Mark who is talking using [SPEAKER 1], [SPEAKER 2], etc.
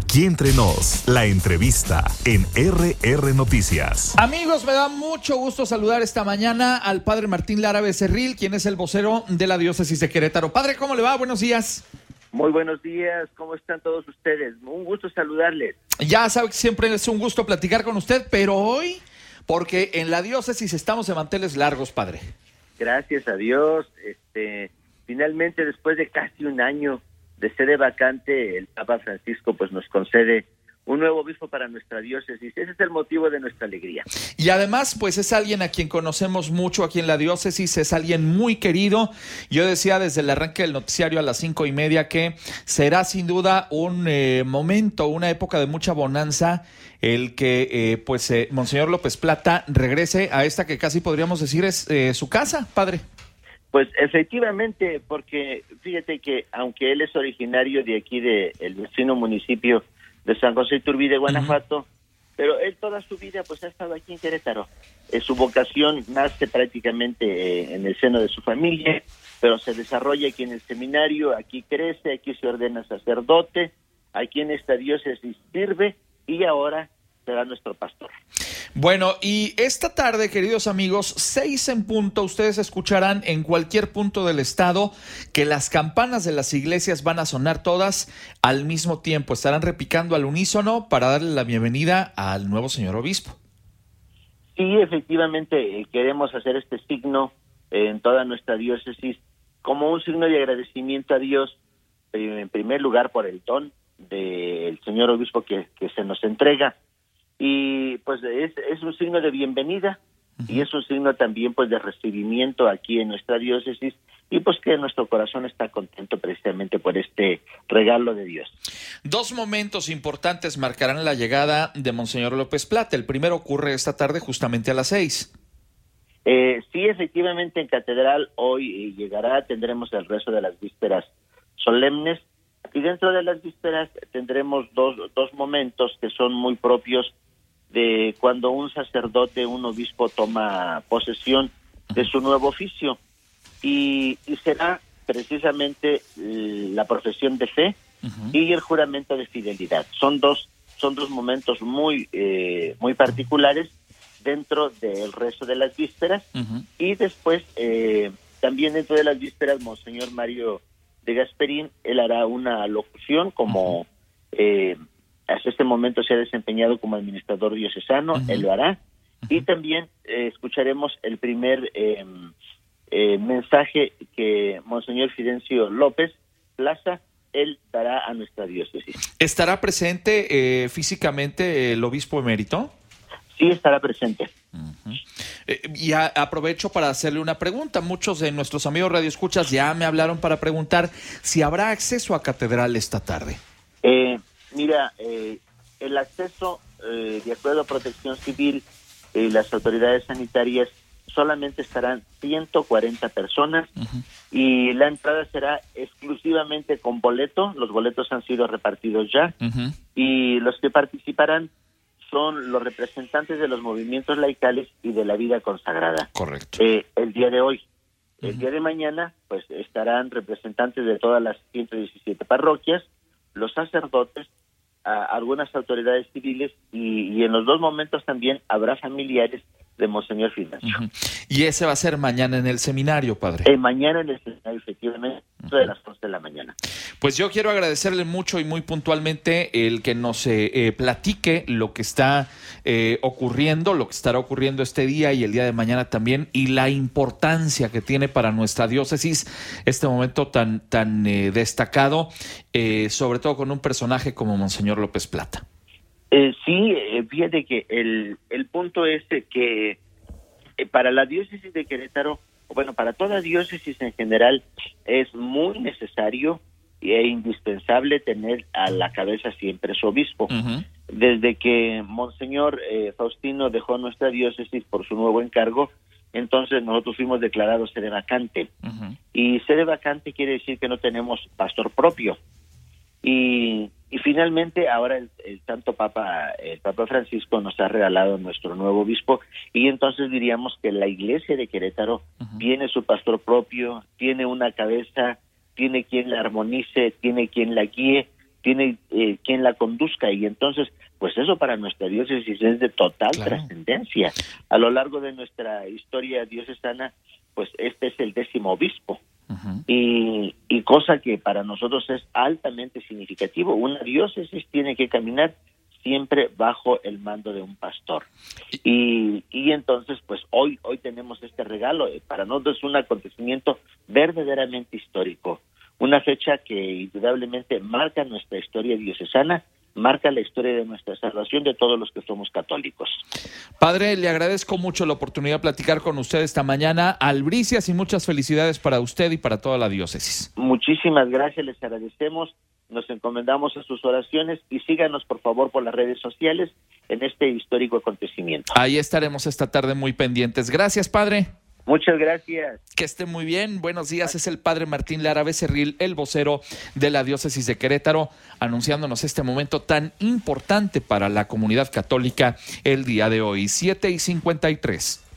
[SPEAKER 1] Aquí entre nos, la entrevista en RR Noticias.
[SPEAKER 2] Amigos, me da mucho gusto saludar esta mañana al padre Martín Lara Becerril, quien es el vocero de la diócesis de Querétaro. Padre, ¿cómo le va? Buenos días.
[SPEAKER 3] Muy buenos días, ¿cómo están todos ustedes? Un gusto saludarles.
[SPEAKER 2] Ya sabe que siempre es un gusto platicar con usted, pero hoy, porque en la diócesis estamos de manteles largos, padre.
[SPEAKER 3] Gracias a Dios, finalmente después de casi un año de sede vacante, el Papa Francisco pues nos concede un nuevo obispo para nuestra diócesis. Ese es el motivo de nuestra alegría.
[SPEAKER 2] Y además, pues es alguien a quien conocemos mucho aquí en la diócesis, es alguien muy querido. Yo decía desde el arranque del noticiario a las 5:30 que será sin duda un momento, una época de mucha bonanza, el que Monseñor López Plata regrese a esta que casi podríamos decir es su casa, padre.
[SPEAKER 3] Pues efectivamente, porque fíjate que aunque él es originario de aquí, del vecino municipio de San José Iturbide, Guanajuato, pero él toda su vida pues ha estado aquí en Querétaro. Su vocación nace prácticamente en el seno de su familia, pero se desarrolla aquí en el seminario, aquí crece, aquí se ordena sacerdote, aquí en esta diócesis sirve y ahora será nuestro pastor.
[SPEAKER 2] Bueno, y esta tarde, queridos amigos, 6 en punto, ustedes escucharán en cualquier punto del estado que las campanas de las iglesias van a sonar todas al mismo tiempo. Estarán repicando al unísono para darle la bienvenida al nuevo señor obispo.
[SPEAKER 3] Sí, efectivamente, queremos hacer este signo en toda nuestra diócesis como un signo de agradecimiento a Dios, en primer lugar por el don del señor obispo que se nos entrega. Y pues es un signo de bienvenida y es un signo también pues de recibimiento aquí en nuestra diócesis y pues que nuestro corazón está contento precisamente por este regalo de Dios.
[SPEAKER 2] 2 momentos importantes marcarán la llegada de Monseñor López Plata. El primero ocurre esta tarde justamente a las 6.
[SPEAKER 3] Sí, efectivamente en Catedral hoy llegará, tendremos el rezo de las vísperas solemnes y dentro de las vísperas tendremos dos momentos que son muy propios de cuando un sacerdote, un obispo toma posesión de su nuevo oficio y será precisamente la profesión de fe y el juramento de fidelidad. Son dos momentos muy particulares dentro del rezo de las vísperas y después también dentro de las vísperas Monseñor Mario de Gasperín, él hará una locución como hasta este momento se ha desempeñado como administrador diocesano, él lo hará, y también escucharemos el primer mensaje que Monseñor Fidencio López Plaza, él dará a nuestra diócesis.
[SPEAKER 2] ¿Estará presente físicamente el obispo emérito?
[SPEAKER 3] Sí, estará presente.
[SPEAKER 2] Y aprovecho para hacerle una pregunta. Muchos de nuestros amigos radioescuchas ya me hablaron para preguntar si habrá acceso a Catedral esta tarde.
[SPEAKER 3] Mira, el acceso, de acuerdo a Protección Civil y las autoridades sanitarias, solamente estarán 140 personas y la entrada será exclusivamente con boleto. Los boletos han sido repartidos ya y los que participarán son los representantes de los movimientos laicales y de la vida consagrada.
[SPEAKER 2] Correcto.
[SPEAKER 3] El día de hoy. El día de mañana, pues estarán representantes de todas las 117 parroquias, los sacerdotes, algunas autoridades civiles y en los 2 momentos también habrá familiares de Monseñor Fidencio.
[SPEAKER 2] Y ese va a ser mañana en el seminario, padre.
[SPEAKER 3] Mañana en el seminario, efectivamente, de las 11 de la mañana.
[SPEAKER 2] Pues yo quiero agradecerle mucho y muy puntualmente el que nos platique lo que está ocurriendo, lo que estará ocurriendo este día y el día de mañana también, y la importancia que tiene para nuestra diócesis este momento tan destacado, sobre todo con un personaje como Monseñor López Plata.
[SPEAKER 3] Sí, fíjate que el punto es que para la diócesis de Querétaro, bueno, para toda diócesis en general, es muy necesario e indispensable tener a la cabeza siempre su obispo. Desde que Monseñor Faustino dejó nuestra diócesis por su nuevo encargo, entonces nosotros fuimos declarados sede vacante. Y sede vacante quiere decir que no tenemos pastor propio. Y finalmente ahora el Santo Papa, el Papa Francisco nos ha regalado nuestro nuevo obispo y entonces diríamos que la iglesia de Querétaro tiene su pastor propio, tiene una cabeza, tiene quien la armonice, tiene quien la guíe tiene quien la conduzca, y entonces pues eso para nuestra diócesis es de total trascendencia. A lo largo de nuestra historia diocesana, pues este es el 10º obispo. Y cosa que para nosotros es altamente significativo. Una diócesis tiene que caminar siempre bajo el mando de un pastor. Y entonces, pues hoy tenemos este regalo. Para nosotros es un acontecimiento verdaderamente histórico. Una fecha que indudablemente marca nuestra historia diocesana, marca la historia de nuestra salvación de todos los que somos católicos.
[SPEAKER 2] Padre, le agradezco mucho la oportunidad de platicar con usted esta mañana. Albricias y muchas felicidades para usted y para toda la diócesis.
[SPEAKER 3] Muchísimas gracias, les agradecemos, nos encomendamos a sus oraciones y síganos por favor por las redes sociales en este histórico acontecimiento.
[SPEAKER 2] Ahí estaremos esta tarde muy pendientes. Gracias, padre.
[SPEAKER 3] Muchas gracias.
[SPEAKER 2] Que esté muy bien. Buenos días. Es el padre Martín Lara Becerril, el vocero de la diócesis de Querétaro, anunciándonos este momento tan importante para la comunidad católica el día de hoy, 7:53.